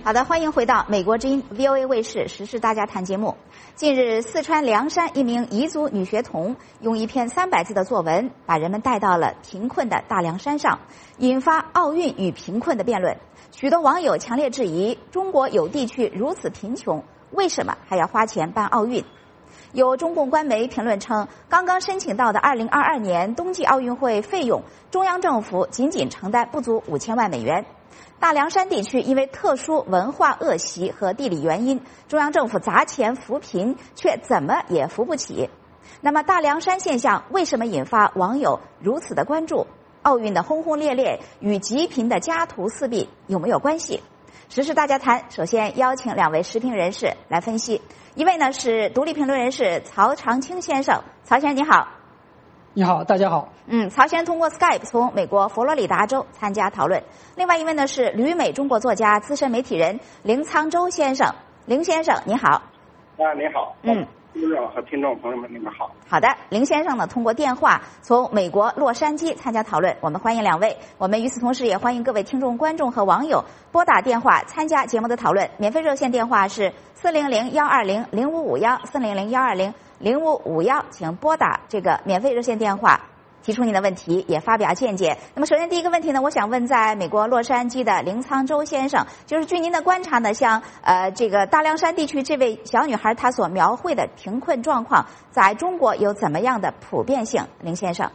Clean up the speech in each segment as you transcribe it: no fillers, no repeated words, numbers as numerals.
好的，欢迎回到美国之音 VOA 卫视时事大家谈节目。近日，四川凉山一名彝族女学童用一篇300字的作文，把人们带到了贫困的大凉山上，引发奥运与贫困的辩论。许多网友强烈质疑：中国有地区如此贫穷，为什么还要花钱办奥运？有中共官媒评论称，刚刚申请到的2022年冬季奥运会费用，中央政府仅仅承担不足5000万美元。大凉山地区因为特殊文化恶习和地理原因，中央政府砸钱扶贫，却怎么也扶不起。那么大凉山现象为什么引发网友如此的关注？奥运的轰轰烈烈与极贫的家徒四壁有没有关系？时事大家谈，首先邀请2位时评人士来分析。一位呢是独立评论人士曹长青先生，曹先生你好。 你好，大家好。 曹先生通过 Skype 从美国佛罗里达州参加讨论。另外一位呢是旅美中国作家、资深媒体人林沧州先生。林先生你好。 你好。听众和听众朋友们你们好。 好的，林先生呢通过电话从美国洛杉矶参加讨论，我们欢迎2位。我们与此同时也欢迎各位听众、观众和网友拨打电话参加节目的讨论。免费热线电话是400-120-0551，400-120-0551，请拨打这个免费热线电话，提出您的问题，也发表见解。那么首先第一个问题呢，我想问在美国洛杉矶的林沧州先生，就是据您的观察呢，像这个大凉山地区这位小女孩她所描绘的贫困状况，在中国有怎么样的普遍性？林先生。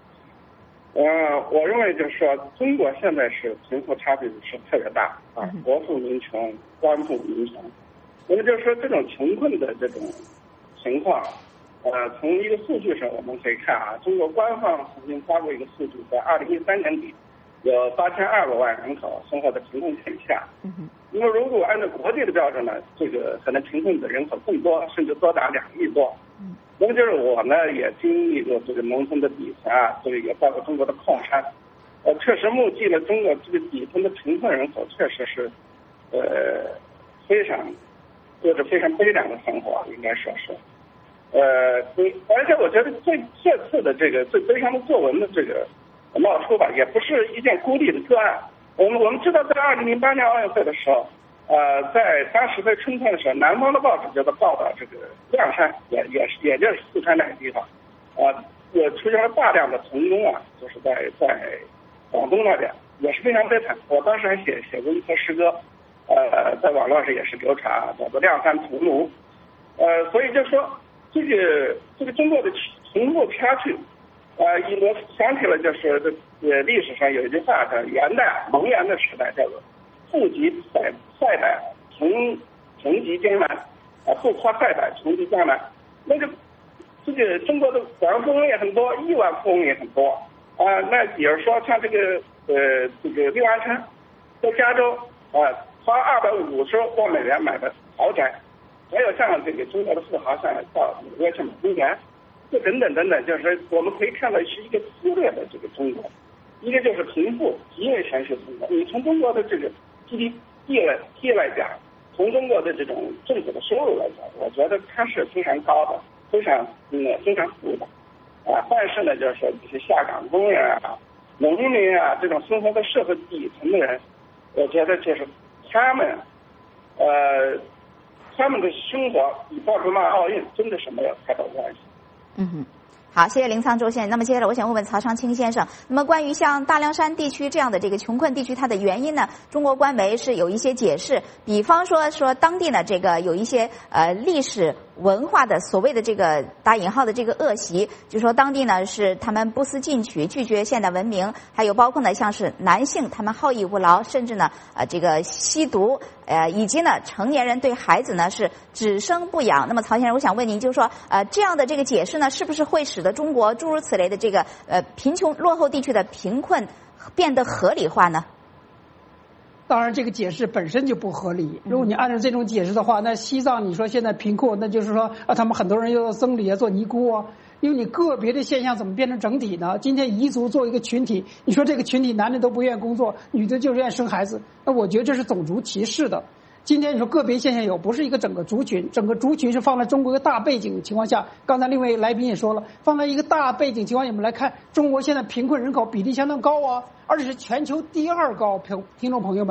我认为就是说，中国现在是贫富差距是特别大啊，国富民穷，官富民穷。那么就是说这种穷困的这种情况。从一个数据上我们可以看啊，中国官方曾经发过一个数据，在2013年底，有8200万人口生活在贫困线以下。那么如果按照国际的标准呢，这个可能贫困的人口更多，甚至多达2亿多。那么就是我呢也经历过这个农村的底层啊，这个也包括中国的矿山，确实目击了中国这个底层的贫困人口确实是，非常悲凉的生活，应该说是。而且我觉得这次的这个最悲伤的作文的这个冒出吧，也不是一件孤立的个案。我们知道，在2008年奥运会的时候，在当时在春天的时候，南方的报纸就在报道这个凉山，也就是四川那个地方，也出现了大量的童工啊，就是在广东那边也是非常悲惨。我当时还写过一篇诗歌，在网络上也是流传，叫做《凉山屠奴》。所以就说。这个中国的贫富差距，我想起了就是历史上有一句话叫元代蒙元的时代叫做富极塞百，穷极艰难，富夸塞百，穷极江南。那个这个中国的百万富翁也很多，亿万富翁也很多那比如说像这个刘安琛在加州花250万美元买的豪宅。还有像这个中国的富豪，像到美国去买公园，这等等，就是我们可以看到是一个撕裂的这个中国，一个就是贫富极为悬殊的中国。你从中国的这个 GDP 来讲，从中国的这种政府的收入来讲，我觉得它是非常高的，非常富的但是呢，就是说这些下岗工人啊、农民啊这种生活在社会底层的人，我觉得就是他们的生活与报出那奥运真的是没有太大关系。 好，谢谢林沧州先生。那么接下来我想问问曹长青先生，那么关于像大凉山地区这样的这个穷困地区，它的原因呢，中国官媒是有一些解释，比方说当地呢这个有一些历史文化的所谓的这个打引号的这个恶习，就说当地呢是他们不思进取，拒绝现代文明，还有包括呢像是男性他们好逸恶劳，甚至呢这个吸毒，以及呢成年人对孩子呢是只生不养。那么曹先生，我想问您，就是说这样的这个解释呢，是不是会使得中国诸如此类的这个贫穷落后地区的贫困变得合理化呢？ 当然，这个解释本身就不合理。如果你按照这种解释的话，那西藏你说现在贫困，那就是说他们很多人要做僧侣啊，做尼姑啊。因为你个别的现象怎么变成整体呢？今天彝族作为一个群体，你说这个群体男的都不愿意工作，女的就愿意生孩子，那我觉得这是种族歧视的。今天你说个别现象有，不是一个整个族群，整个族群是放在中国一个大背景情况下。刚才另外一位来宾也说了，放在一个大背景情况下，我们来看中国现在贫困人口比例相当高啊，而且是全球第2高，听众朋友们。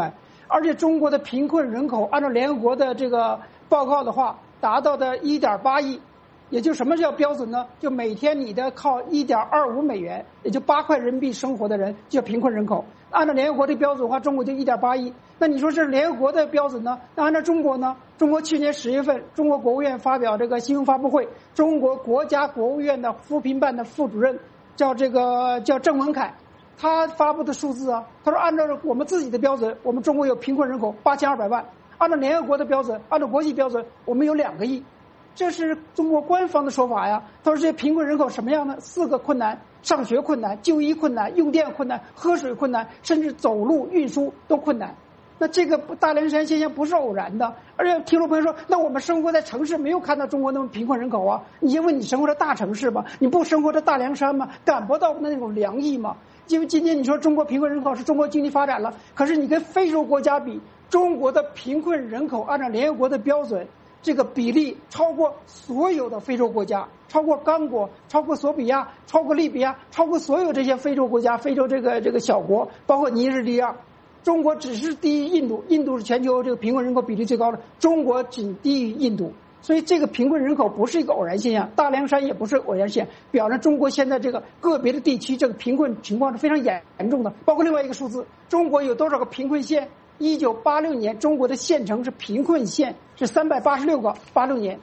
而且中国的贫困人口按照联合国的这个报告的话，达到的1.8亿，也就什么叫标准呢？就每天你的靠1.25美元，也就8块人民币生活的人叫贫困人口。按照联合国的标准的话，中国就1.8亿。那你说是联合国的标准呢？那按照中国呢？中国去年10月份，中国国务院发表这个新闻发布会，中国国家国务院的扶贫办的副主任叫郑文凯，他发布的数字啊，他说按照我们自己的标准，我们中国有贫困人口8200万，按照联合国的标准，按照国际标准，我们有2个亿。这是中国官方的说法呀。他说这些贫困人口什么样呢？4个困难：上学困难、就医困难、用电困难、喝水困难，甚至走路运输都困难。那这个大凉山现象不是偶然的，而且听众朋友说，那我们生活在城市，没有看到中国那么贫困人口啊？你因为你生活在大城市吧，你不生活在大凉山吗？感不到那种凉意吗？因为今天你说中国贫困人口是中国经济发展了，可是你跟非洲国家比，中国的贫困人口按照联合国的标准，这个比例超过所有的非洲国家，超过刚果，超过索比亚，超过利比亚，超过所有这些非洲国家，非洲这个小国，包括尼日利亚。中国只是低于印度，印度是全球这个贫困人口比例最高的，中国仅低于印度。所以这个贫困人口不是一个偶然现象，大凉山也不是偶然现象，表示中国现在这个个别的地区这个贫困情况是非常严重的。包括另外一个数字，中国有多少个贫困县？1986年中国的县城是贫困县是386个，86年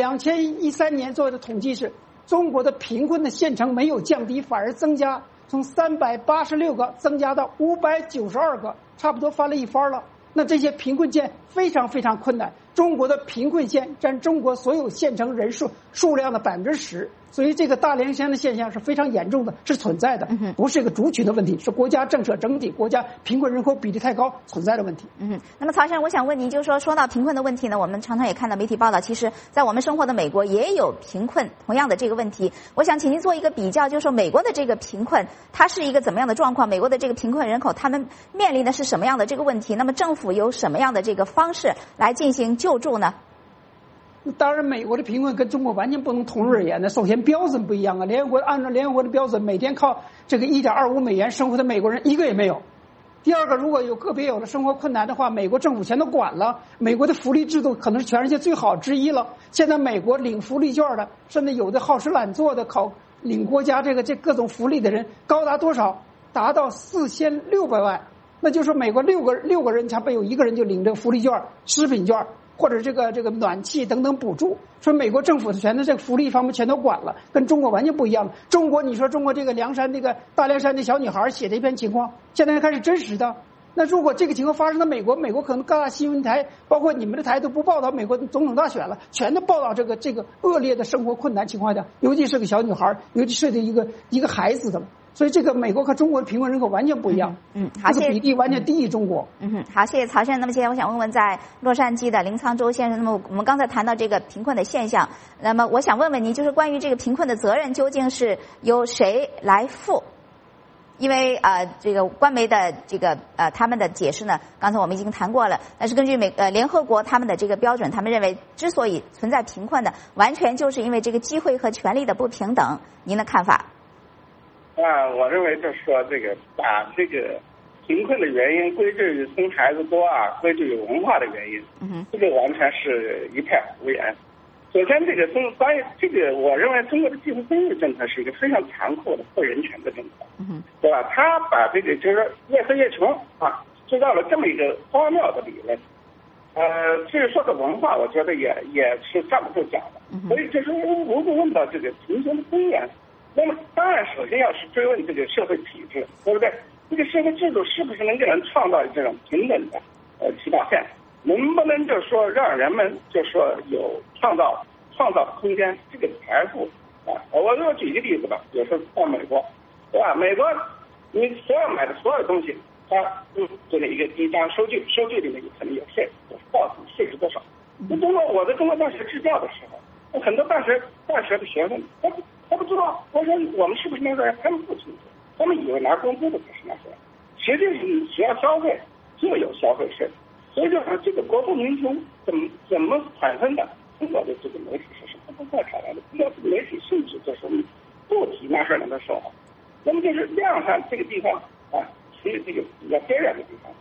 ，2013年做的统计是，中国的贫困的县城没有降低，反而增加，从386个增加到592个，差不多翻了一番了。那这些贫困县非常非常困难，中国的贫困县占中国所有县城人数量的10%，所以这个大凉山的现象是非常严重的，是存在的，不是一个族群的问题，是国家政策整体国家贫困人口比例太高存在的问题。 那么曹先生，我想问您，就是说到贫困的问题呢，我们常常也看到媒体报道，其实在我们生活的美国也有贫困同样的这个问题。我想请您做一个比较，就是说美国的这个贫困它是一个怎么样的状况？美国的这个贫困人口他们面临的是什么样的这个问题？那么政府有什么样的这个方式来进行救助呢？ 当然，美国的贫困跟中国完全不能同日而言的。首先，标准不一样啊。按照联合国的标准，每天靠这个1.25美元生活的美国人一个也没有。第二个，如果有个别有了生活困难的话，美国政府全都管了。美国的福利制度可能是全世界最好之一了。现在美国领福利券的，甚至有的好吃懒做的领国家这各种福利的人高达多少？达到4600万。那就是美国六个人差不多有1个人就领这个福利券、食品券。或者这个暖气等等补助，说美国政府全都这个福利方面全都管了，跟中国完全不一样。中国你说中国这个大凉山的小女孩写的一篇情况，现在开始真实的。那如果这个情况发生在美国可能各大新闻台，包括你们的台都不报道美国总统大选了，全都报道这个恶劣的生活困难情况下，尤其是个小女孩，尤其是一个孩子的。所以这个美国和中国的贫困人口完全不一样， 好， 这个比例完全低于中国。 好，谢谢曹先生。那么接下来我想问问，在洛杉矶的林沧州先生，那么我们刚才谈到这个贫困的现象，那么我想问问您，就是关于这个贫困的责任究竟是由谁来负？因为这个官媒的这个他们的解释呢，刚才我们已经谈过了。但是根据联合国他们的这个标准，他们认为之所以存在贫困的，完全就是因为这个机会和权利的不平等。您的看法？ 我认为就是说把这个贫困的原因归咎于生孩子多归咎于文化的原因，这个完全是一派胡言。首先，关于这个，我认为中国的计划生育政策是一个非常残酷的不人权的政策，对吧？他把这个就是说越喝越穷制造了这么一个荒谬的理论。至于说的文化，我觉得也是站不住脚的。所以就是如果问到这个贫穷的根源，那么当然首先要是追问这个社会体制，对不对？这个社会制度是不是能给人创造这种平等的起跑线？能不能就是说让人们就是说有创造空间？这个财富我举一个例子吧，比如说在美国，对吧？美国你所有买的所有东西，它这个一张收据里面可能有税，报纸税是多少？我在中国大学支教的时候，很多大学的学生他不知道，我说我们是不是那个人，他们不清楚，他们以为拿工资的才是那些人，实际你只要消费就有消费税。所以就是这个国富民穷怎么产生的？中国的这个媒体是什么都在产生的，中国这个媒体甚至就是不提那事儿的时候，那么就是亮山这个地方是这个比较边远的地方，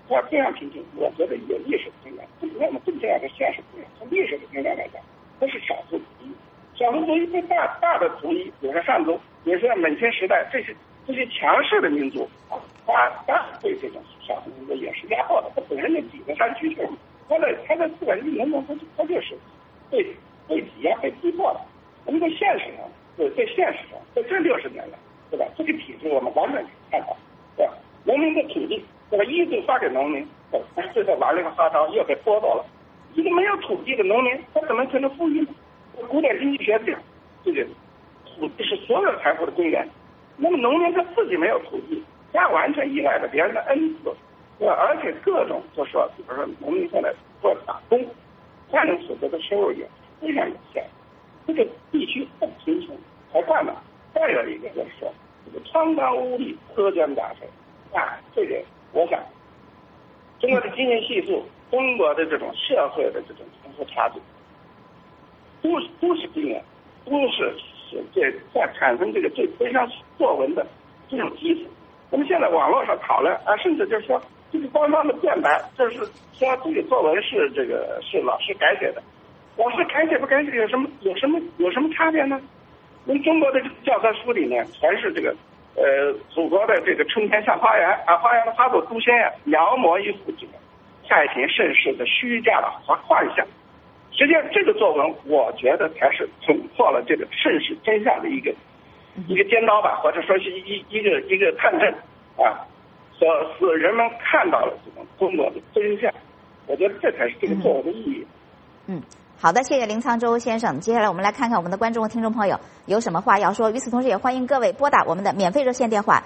要这样评定，我觉得有历史评价，我们更重要的现实评价。从历史的评价来讲，它是少数族裔。少数族裔对大的族裔，比如说汉族，比如说蒙清时代这些强势的民族啊，他对这种少数民族也是压迫的。他本身就挤在山区去了，他在自然运动中，他就是被挤压、被逼迫的。我们在现实上，在这60年来，对吧？这个体制我们完全看到，对吧？农民的土地，对吧？一度发给农民，对吧？最后玩了个花招，又给剥夺了。一个没有土地的农民，他怎么可能富裕呢？古典经济学讲，这个土地是所有财富的根源。那么农民他自己没有土地，他完全依赖着别人的恩赐，对吧？而且各种就说，比如说农民现在做打工，他能所得的收入也非常有限。这个地区很贫穷，还干嘛？再有一个就是说，这个苍当无力，苛捐杂税啊，这个我想，中国的经济系数，中国的这种社会的这种贫富差距，都是这样，都是这在产生这个对推上作文的这种基础。那么现在网络上讨论啊，甚至就是说，这个官方的辩白，就是说这个作文是老师改写的。老师改写不改写有什么差别呢？因为中国的教科书里面全是这个祖国的这个春天像花园啊，花园的花朵都鲜呀，描摹一幅这个太平盛世的虚假的幻象。实际上，这个作文我觉得才是捅破了这个盛世真相的一个尖刀吧，或者说是一个探针啊，使人们看到了这种中国的真相。我觉得这才是这个作文的意义。 好的，谢谢林沧州先生。接下来我们来看看我们的观众和听众朋友有什么话要说。与此同时，也欢迎各位拨打我们的免费热线电话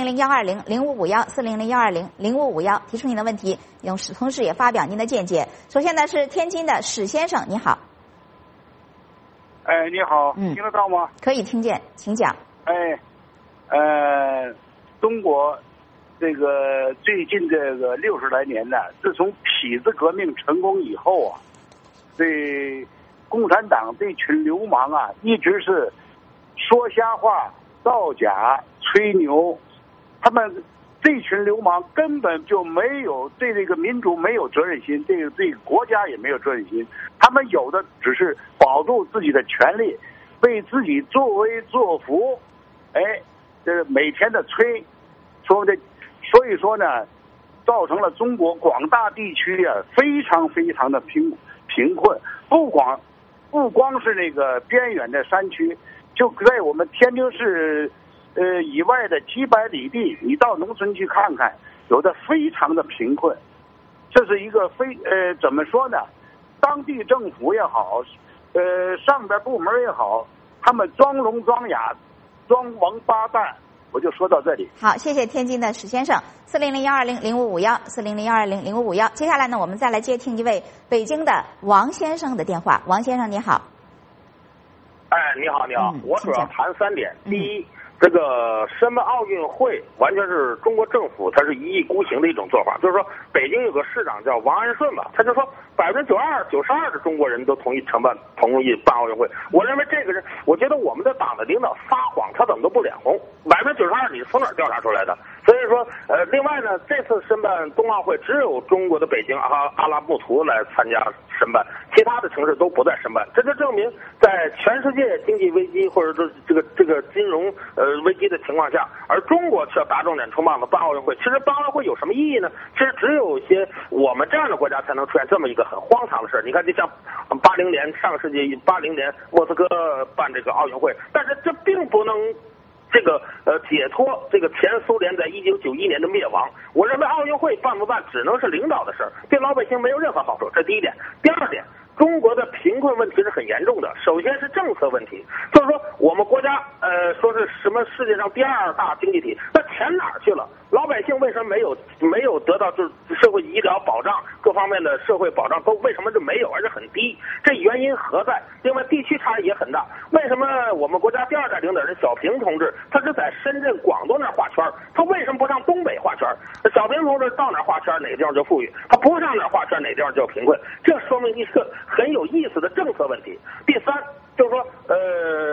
400-120-0551，400-120-0551，提出您的问题，同时也发表您的见解。首先呢是天津的史先生，你好。 哎，你好，听得到吗？ 可以听见，请讲。 中国这个最近这个60来年呢，自从痞子革命成功以后啊，对共产党这群流氓啊，一直是说瞎话、造假、吹牛。他们这群流氓根本就没有对这个民主没有责任心，对国家也没有责任心。他们有的只是保住自己的权利，为自己作威作福。这每天的吹，所以说呢，造成了中国广大地区啊非常非常的贫困，不光是那个边远的山区，就在我们天津市以外的几百里地，你到农村去看看，有的非常的贫困。这是一个怎么说呢？当地政府也好，上边部门也好，他们装聋装哑、装王八蛋。我就说到这里。 好，谢谢天津的史先生。400-120-0551，400-120-0551。接下来呢，我们再来接听一位北京的王先生的电话。王先生你好。 你好，我主要谈3点。第一，这个申办奥运会完全是中国政府它是一意孤行的一种做法，就是说北京有个市长叫王安顺吧，他就说92%的中国人都同意办奥运会。我认为这个人，我觉得我们的党的领导撒谎他怎么都不脸红，92%你从哪儿调查出来的？所以说另外呢，这次申办冬奥会只有中国的北京阿拉木图来参加申办，其他的城市都不再申办。这就证明在全世界经济危机或者说这个金融危机的情况下，而中国却打肿脸充胖子办奥运会。其实办奥运会有什么意义呢？其实只有一些我们这样的国家才能出现这么一个很荒唐的事。你看，就像上个世纪80年莫斯科办这个奥运会，但是这并不能解脱这个前苏联在1991年的灭亡。我认为奥运会办不办只能是领导的事儿，对老百姓没有任何好处。这第一点。第二点，中国的贫困问题是很严重的。首先是政策问题，就是说我们国家说是什么世界上第2大经济体，那钱哪儿去了？老百姓为什么没有得到就是社会医疗保障各方面的社会保障都为什么就没有，而且很低？这原因何在？另外地区差异也很大。为什么我们国家第2代领导人小平同志他是在深圳、广东那儿画圈，他为什么不上东北画圈？小平同志到哪儿画圈哪个地方就富裕，他不上哪儿画圈哪个地方就贫困。这说明一个很有意思的政策问题。第三就是说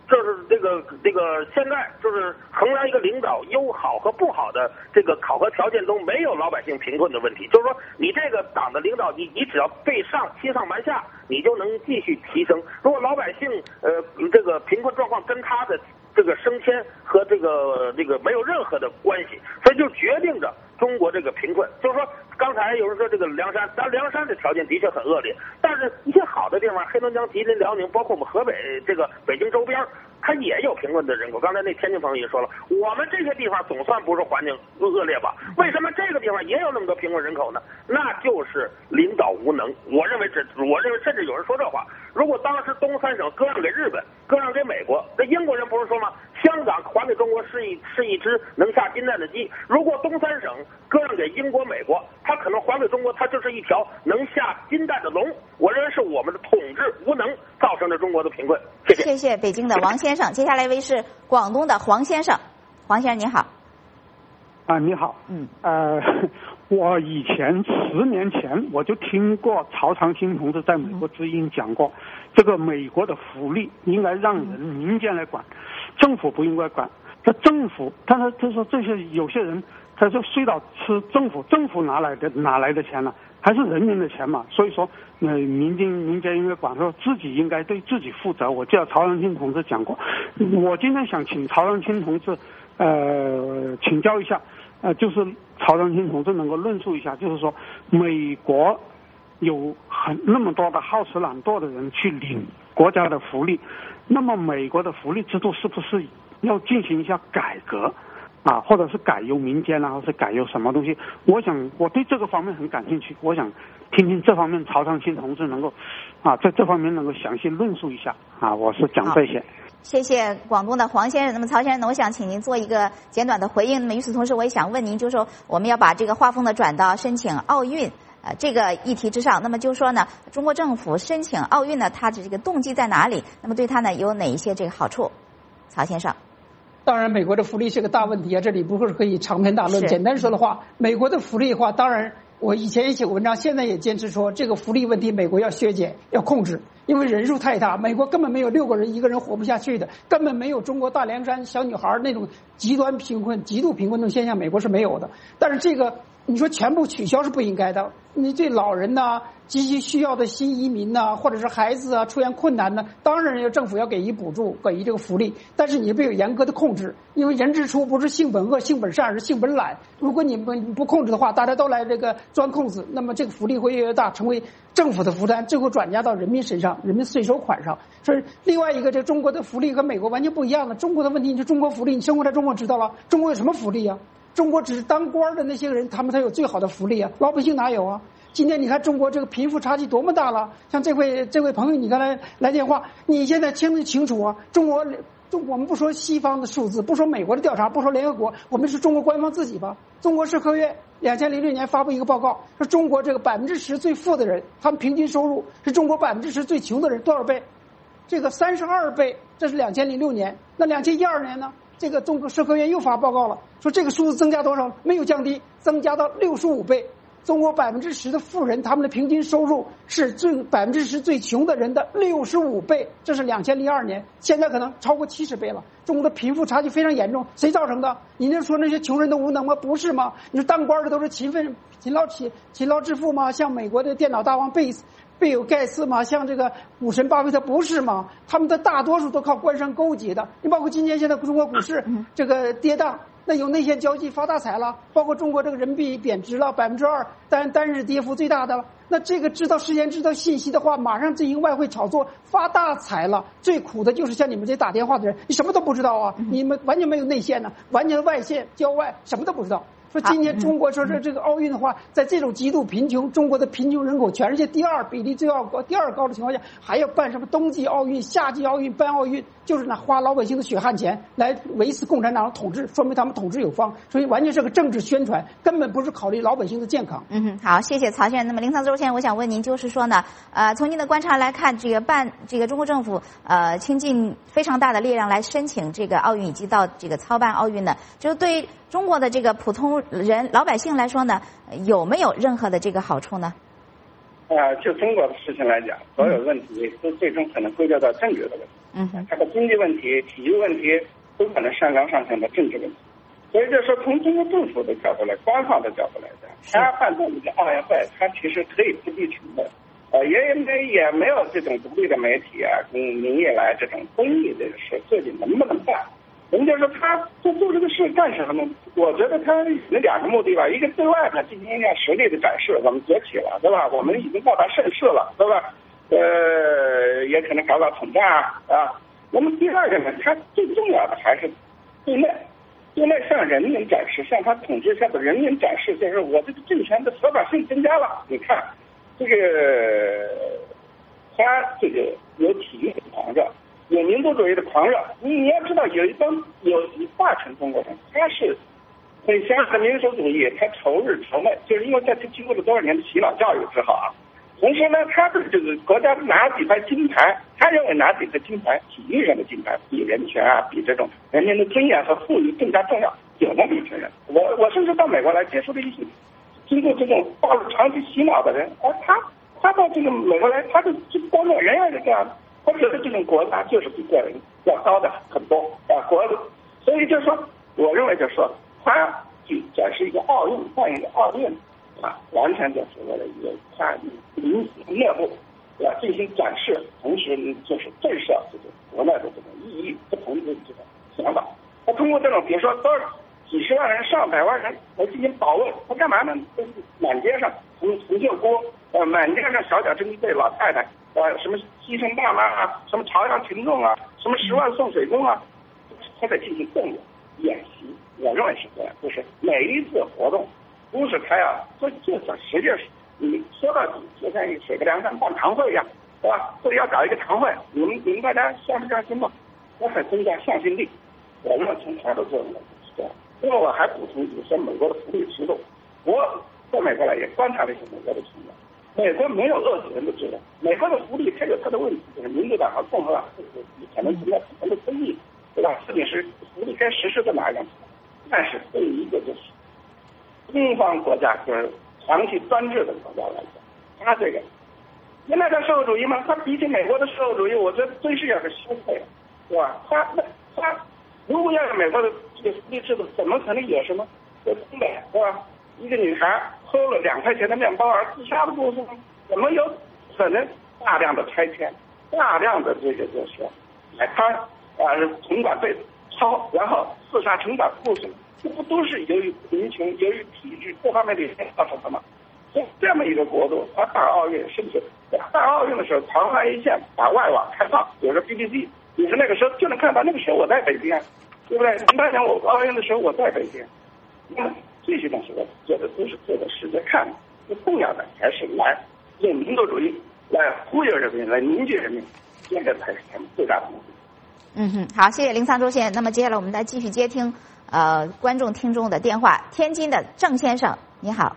就是这个现在就是衡量一个领导优好和不好的这个考核条件中没有老百姓贫困的问题，就是说你这个党的领导，你只要被欺上瞒下，你就能继续提升。如果老百姓这个贫困状况跟他的这个升迁和这个没有任何的关系，所以就决定着中国这个贫困。就是说刚才有人说这个凉山，但凉山的条件的确很恶劣，但是一些好的地方，黑龙江、吉林、辽宁，包括我们河北这个北京周边，它也有贫困的人口。刚才那天津朋友也说了，我们这些地方总算不是环境恶劣吧？为什么这个地方也有那么多贫困人口呢？那就是领导无能。我认为甚至有人说这话，如果当时东三省割让给日本，割让给美国，那英国人不是说吗？香港还给中国是一只能下金蛋的鸡。如果东三省割让给英国、美国，它可能还给中国，它就是一条能下金蛋的龙。我认为是我们的统治无能造成的中国的贫困。谢谢。 谢谢北京的王先生，接下来一位是广东的黄先生。黄先生您好。 你好。我以前10年前我就听过曹长青同志在美国之音讲过，这个美国的福利应该让民间来管，政府不应该管。这政府，他说这些有些人，他就睡到吃政府哪来的钱呢？还是人民的钱嘛。所以说，民间应该管，说自己应该对自己负责。我记得曹长青同志讲过。我今天想请曹长青同志请教一下，就是曹长青同志能够论述一下，就是说美国有那么多的好吃懒惰的人去领国家的福利，那么美国的福利制度是不是要进行一下改革啊，或者是改由民间啊，或是改由什么东西？我对这个方面很感兴趣，我想听听这方面曹长青同志能够在这方面能够详细论述一下啊。我是讲这些。 谢谢广东的黄先生。那么曹先生呢，我想请您做一个简短的回应。那么与此同时，我也想问您，就是说我们要把这个话锋呢转到申请奥运这个议题之上。那么就是说呢，中国政府申请奥运呢，它的这个动机在哪里？那么对它呢有哪一些这个好处？曹先生。 当然，美国的福利是个大问题啊，这里不是可以长篇大论。简单说的话，美国的福利的话，当然我以前也写过文章，现在也坚持说这个福利问题美国要削减要控制，因为人数太大，美国根本没有6个人1个人活不下去的，根本没有中国大凉山小女孩那种极端贫困极度贫困的现象，美国是没有的。但是这个你说全部取消是不应该的，你对老人呐、极其需要的新移民呐、或者是孩子啊出现困难呢，当然政府要给予补助，给予这个福利，但是你必须有严格的控制，因为人之初不是性本恶性本善，而是性本懒。如果你们不控制的话，大家都来这个钻空子，那么这个福利会越来越大，成为政府的负担，最后转嫁到人民身上，人民税收款上。所以另外一个，这中国的福利和美国完全不一样的。中国的问题，你说中国福利，你生活在中国知道了，中国有什么福利啊？中国只是当官的那些人，他们才有最好的福利啊，老百姓哪有啊？今天你看中国这个贫富差距多么大了，像这位朋友，你刚才来电话，你现在听得清楚啊？我们不说西方的数字，不说美国的调查，不说联合国，我们是中国官方自己吧。中国社科院2006年发布一个报告，说中国这个10%最富的人，他们平均收入是中国10%最穷的人多少倍？这个32倍，这是2006年。那2012年呢？这个中国社科院又发报告了，说这个数字增加多少？没有降低，增加到65倍。中国10%的富人，他们的平均收入是10%最穷的人的65倍，这是2002年，现在可能超过70倍了。中国的贫富差距非常严重，谁造成的？你就说那些穷人的无能吗？不是吗？你说当官的都是勤劳致富吗？像美国的电脑大王贝尔盖茨吗？像这个股神巴菲特不是吗？他们的大多数都靠官商勾结的。你包括今年现在中国股市这个跌宕，那有内线交际发大财了，包括中国这个人民币贬值了2%，单日跌幅最大的了。那这个知道信息的话，马上进行外汇炒作发大财了。最苦的就是像你们这打电话的人，你什么都不知道啊，你们完全没有内线呢，完全外线郊外，什么都不知道。说今年中国说这个奥运的话，在这种极度贫穷，中国的贫穷人口全世界第2比例第二高的情况下，还要办什么冬季奥运、夏季奥运、办奥运，就是花老百姓的血汗钱来维持共产党的统治，说明他们统治有方，所以完全是个政治宣传，根本不是考虑老百姓的健康。 好，谢谢曹先生。那么林沧洲先生，我想问您，就是说呢，从您的观察来看，这个中国政府倾尽非常大的力量来申请这个奥运以及到这个操办奥运呢，就是对中国的这个普通人老百姓来说呢，有没有任何的这个好处呢？ 就中国的事情来讲，所有问题都最终可能归咎到政治的问题。 它的经济问题、体育问题都可能上纲上线的政治问题。所以就说从中国政府的角度来，官方的角度来讲，他办这个奥运会，他其实可以不计成本，也没有这种独立的媒体啊，民业来这种公益这个事，自己能不能办？人家说他做这个事干什么呢？我觉得他有2个目的吧，一个对外呢进行一下实力的展示，我们崛起了，对吧？我们已经到达盛世了，对吧？也可能搞统战啊。那么第2个呢，他最重要的还是对内向人民展示，向他统治下的人民展示，就是我这个政权的合法性增加了。你看，这个他这个有体育的狂热，有民族主义的狂热。你要知道，有一大群中国人，他是很相信民族主义，他仇日仇美，就是因为在他经过了多少年的洗脑教育之后啊。同时呢，他对这个国家拿几块金牌，他认为拿几块金牌，体育上的金牌比人权啊，比这种人民的尊严和富裕更加重要，有那么一群人。我甚至到美国来接触了一些经过这种大陆长期洗脑的人，而他到这个美国来，他的这个观念仍然是这样的，他觉得这种国家就是比个人要高的很多所以就说，我认为就说他去展示一个奥运，办一个奥运。完全就是为了他民族内部进行展示，同时就是震慑这种国内的这种异议不同的这种想法。他通过这种，比如说多少几十万人、上百万人来进行保卫，他干嘛呢？满街上从旧锅，满街上小脚珍队老太太，什么牺牲大妈啊，什么朝阳群众啊，什么10万送水工啊，他在进行动员演习。我认为是这样，就是每一次活动。不是他呀，这实际上你说到底就像水泊梁山办堂会一样，对吧？这里要搞一个堂会，你们大家相不相信吗？我很增加向心力。我认为从他的作用来是这样。另外我还补充一些美国的福利制度。我在美国来也观察了一些美国的情况。美国没有饿死人的制度，美国的福利它有它的问题，就是民主党和共和党可能存在不同的争议，对吧？究竟是福利该实施在哪样？但是对于一个就是东方国家就是长期专制的国家来讲，他这个现在的社会主义嘛，他比起美国的社会主义，我觉得真是要是羞愧了，对吧？他如果要是美国的这个福利制度，怎么可能有什么在东北，对吧？一个女孩偷了2块钱的面包而自杀的故事呢？怎么有可能大量的拆迁，大量的这个就是海滩城管被抄，然后自杀城管故事？这不都是由于民情、由于体制各方面的原因造成的吗？所以这么一个国度，他办奥运，甚至办奥运的时候，昙花一现，把外网开放，有个 BBC， 你说那个时候就能看到，那个时候我在北京啊，对不对？08年我奥运的时候我在北京，那这些东西我觉得都是做给世界看的。最重要的还是来用民族主义来忽悠人民，来凝聚人民，这个才是他们最大的目的。 好，谢谢林苍洲先生。那么接下来我们再继续接听观众听众的电话。天津的郑先生，你好。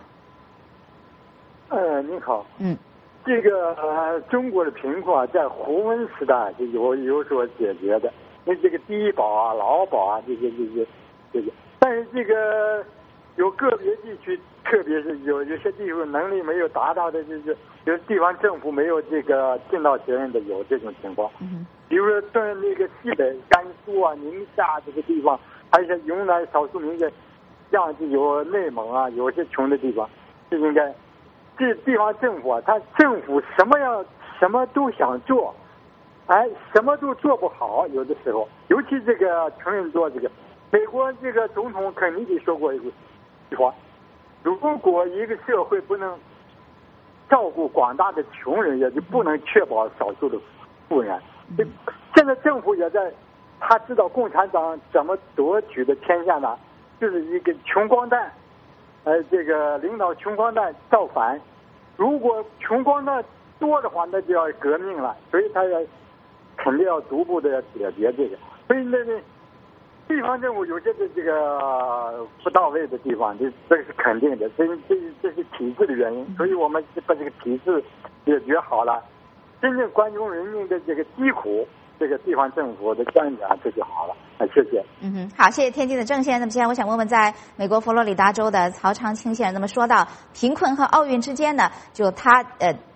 您好。这个中国的贫困在胡温时代就有所解决的，那这个低保啊、劳保啊这些，但是这个有个别地区，特别是有些地方能力没有达到的，就是有地方政府没有这个尽到责任的，有这种情况。比如说在那个西北甘肃啊、宁夏这个地方，还有一些云南少数民族，像有内蒙啊，有些穷的地方，是应该。这地方政府啊，他政府什么都想做，什么都做不好。有的时候，尤其这个承认做这个，美国这个总统肯尼迪说过一句话：如果一个社会不能照顾广大的穷人，也就不能确保少数的富人。现在政府也在，他知道共产党怎么夺取的天下呢？就是一个穷光蛋。这个领导穷光蛋造反，如果穷光蛋多的话，那就要革命了。所以他肯定要逐步的解决这个。所以那地方政府有些的这个不到位的地方，这个是肯定的。这是体制的原因。所以我们把这个体制解决好了，真正关中人民的这个疾苦，这个地方政府的官员这就好了。谢谢。 好，谢谢天津的郑先生。那么现在我想问问，在美国佛罗里达州的曹长青先生，那么说到贫困和奥运之间呢，就他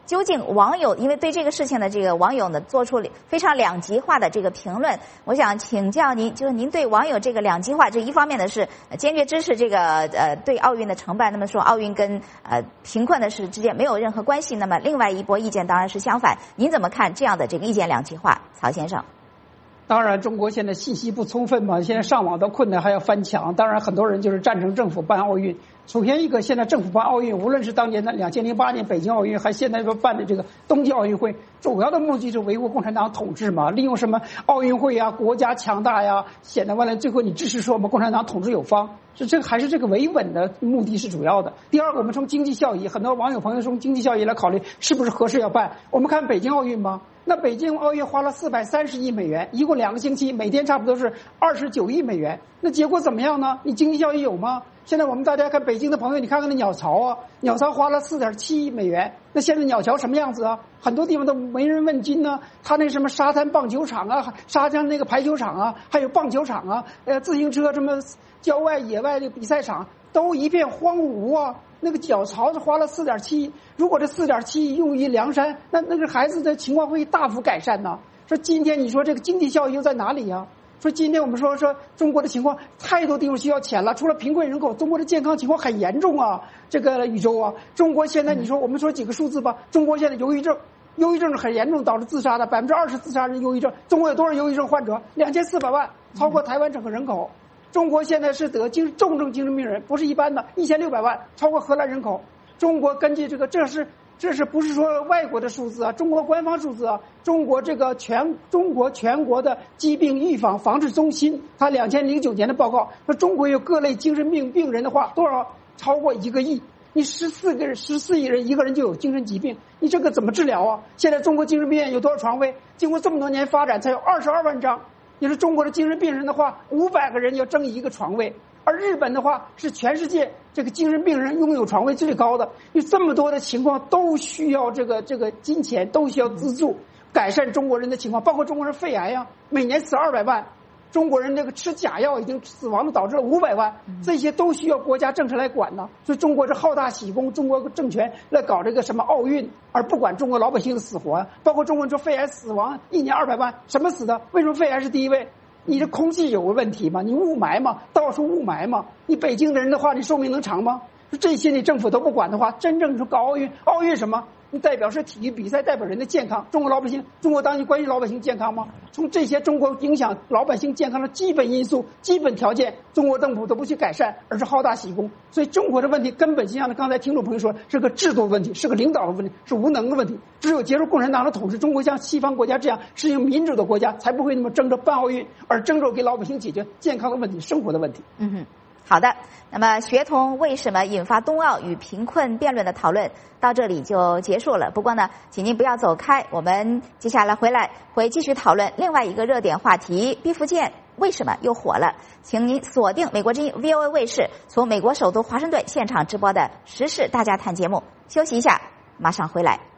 究竟网友因为对这个事情的这个网友呢做出非常两极化的这个评论，我想请教您，就是您对网友这个两极化，这一方面呢是坚决支持这个对奥运的承办，那么说奥运跟贫困的事之间没有任何关系，那么另外一波意见当然是相反，您怎么看这样的这个意见两极化，曹先生？ 当然，中国现在信息不充分嘛，现在上网都困难，还要翻墙。当然，很多人就是赞成政府办奥运。首先一个，现在政府办奥运，无论是当年的2008年北京奥运，还现在办的这个冬季奥运会，主要的目的是维护共产党统治嘛，利用什么奥运会啊，国家强大呀，显得完了最后你支持说我们共产党统治有方，是这个还是这个维稳的目的是主要的。第二个，我们从经济效益，很多网友朋友从经济效益来考虑是不是合适要办。我们看北京奥运吧。那北京奥运花了430亿美元，一共2个星期，每天差不多是29亿美元。那结果怎么样呢？你经济效益有吗？现在我们大家看北京的朋友，你看看那鸟巢啊，鸟巢花了4.7亿美元。那现在鸟巢什么样子啊？很多地方都没人问津呢。他那什么沙滩棒球场啊，沙滩那个排球场啊，还有棒球场啊，自行车什么郊外野外的比赛场都一片荒芜啊。那个鸟巢是花了4.7亿，如果这4.7亿用于梁山，那个孩子的情况会大幅改善呢。说今天你说这个经济效益又在哪里呀？说今天我们说中国的情况太多地方需要钱了，除了贫困人口，中国的健康情况很严重啊。这个宇宙啊，中国现在你说我们说几个数字吧，中国现在忧郁症是很严重，导致自杀的20%自杀人忧郁症。中国有多少忧郁症患者？2400万，超过台湾整个人口。中国现在是得重症精神病人，不是一般的，1600万，超过荷兰人口。中国根据这个，这是不是说外国的数字啊？中国官方数字啊。中国全国的疾病预防防治中心，它2009年的报告说，中国有各类精神病病人的话，多少超过1个亿。你14亿人，一个人就有精神疾病，你这个怎么治疗啊？现在中国精神病院有多少床位？经过这么多年发展，才有22万张。也是中国的精神病人的话，500个人要争1个床位，而日本的话是全世界这个精神病人拥有床位最高的。有这么多的情况都需要这个金钱，都需要资助，改善中国人的情况，包括中国人肺癌呀，每年死200万。中国人这个吃假药已经死亡的导致了500万，这些都需要国家政策来管呢。所以中国是好大喜功，中国政权来搞这个什么奥运，而不管中国老百姓的死活。包括中国人说肺癌死亡1年200万，什么死的？为什么肺癌是第一位？你这空气有个问题吗？你雾霾吗？到处雾霾吗？你北京的人的话，你寿命能长吗？这些你政府都不管的话，真正说搞奥运，奥运什么？你代表是体育比赛，代表人的健康。中国老百姓，中国当局关于老百姓健康吗？从这些中国影响老百姓健康的基本因素、基本条件，中国政府都不去改善，而是好大喜功。所以中国的问题根本就像刚才听众朋友说，是个制度问题，是个领导的问题，是无能的问题。只有接受共产党的统治，中国像西方国家这样是一个民主的国家，才不会那么争着办奥运，而争着给老百姓解决健康的问题、生活的问题。 好的，那么学童为什么引发冬奥与贫困辩论的讨论到这里就结束了。不过呢，请您不要走开，我们接下来回来会继续讨论另外一个热点话题：毕福剑为什么又火了？请您锁定美国之音 VOA 卫视从美国首都华盛顿现场直播的时事大家谈节目。休息一下，马上回来。